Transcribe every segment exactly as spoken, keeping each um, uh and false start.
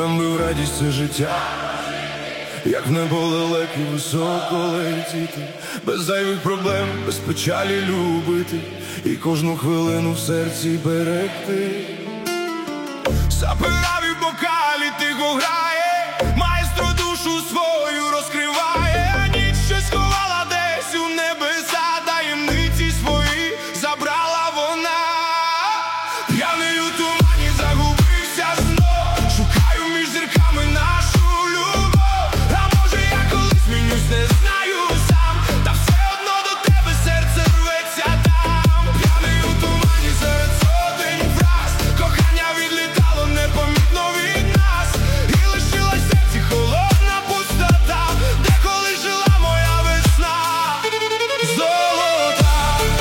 нам би в радість це життя, як в небо лелеки високо летіти, без зайвих проблем, без печалі любити, і кожну хвилину в серці берегти. Сапера в бокалі тихо грає, маестро душу свою розкриває, а ніч щось сховала десь у небеса, таємниці свої забрала вона. П'яний у тумані загубився знов, шукаю між зірками нашу любов. А може я колись змінюсь, не знаю сам, та все одно до тебе серце рветься там. П'яний у тумані серед сотень фраз, кохання відлітало непомітно від нас, і лишилась в серці холодна пустота, де коли жила моя весна золота.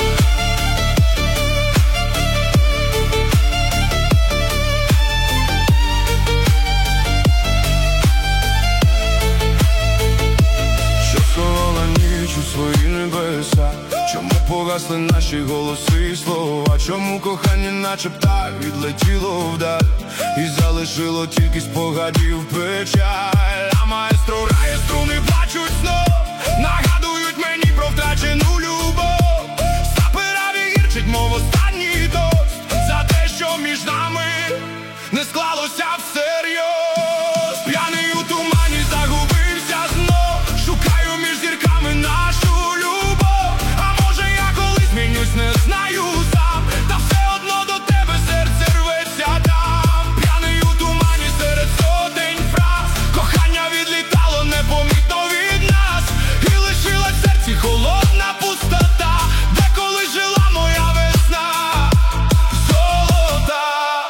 Що сховала ніч у свої небеса? Чому погасли наші голоси і слова? Чому кохання наче птах відлетіло вдаль і залишило тільки спогадів печаль? А маестро грає, струни плачуть знов, нагадують мені про втрачену любов. Сапераві гірчить, мов останній тост, за те, що між нами не склалося всерйоз. П'яний у тумані загубився знов, шукаю між зірками нашу любов. А може я колись змінюсь, не знаю сам, та все одно до тебе серце рветься там. П'яний у тумані серед сотень фраз, кохання відлітало непомітно від нас, і лишилась в серці холодна пустота, де коли жила моя весна золота.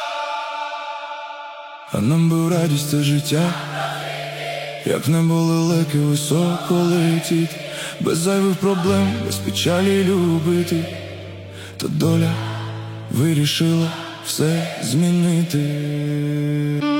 А нам би в радість це життя, як в небо лелеки високо летіть, без зайвих проблем, без печалі любити. Та доля вирішила все змінити.